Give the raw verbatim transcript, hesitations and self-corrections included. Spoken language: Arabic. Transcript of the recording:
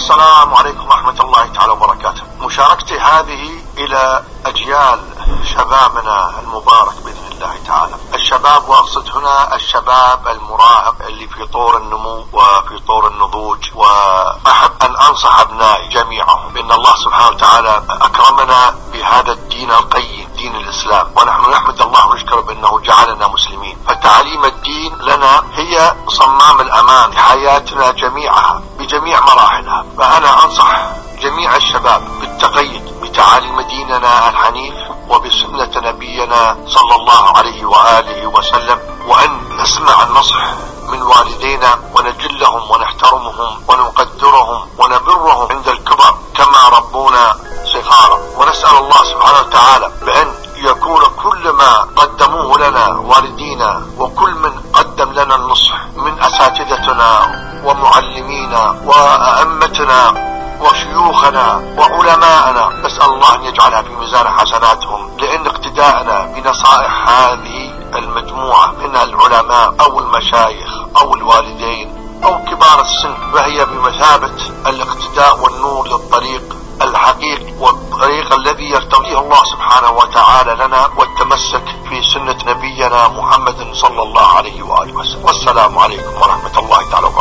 السلام عليكم ورحمة الله تعالى وبركاته. مشاركتي هذه إلى أجيال شبابنا المبارك بإذن الله تعالى. الشباب، وأقصد هنا الشباب المراهق اللي في طور النمو وفي طور النضوج، وأحب أن أنصح أبنائي جميعهم بأن الله سبحانه وتعالى أكرمنا بهذا الدين القيم، دين الإسلام، ونحن نحمد الله ونشكر بأنه جعلنا مسلمين. فتعاليم الدين لنا هي صمام الأمان لحياتنا جميعها بجميع مراحلها. فأنا أنصح جميع الشباب بالتقيد بتعاليم ديننا الحنيف وبسنة نبينا صلى الله عليه وآله وسلم، وأن نسمع النصح من والدينا ونجلهم ونحترمهم ونقدرهم ونبرهم عند الكبر كما ربونا صغارا. ونسأل الله سبحانه وتعالى بأن يكون كل ما قدموه لنا والدينا وكل من قدم لنا النصح من أساتذتنا ومعلمينا وأئمتنا وشيوخنا وعلماءنا، نسأل الله أن يجعلها في ميزان حسناتهم، لأن اقتداءنا بنصائح هذه المجموعة من العلماء أو المشايخ أو الوالدين أو كبار السن فهي بمثابة الاقتداء والنور للطريق الحقيقي والطريق الذي يرتضيه الله سبحانه وتعالى لنا، والتمسك في سنة نبينا محمد صلى الله عليه وآله وسلم. والسلام عليكم ورحمة الله تعالى وبركاته.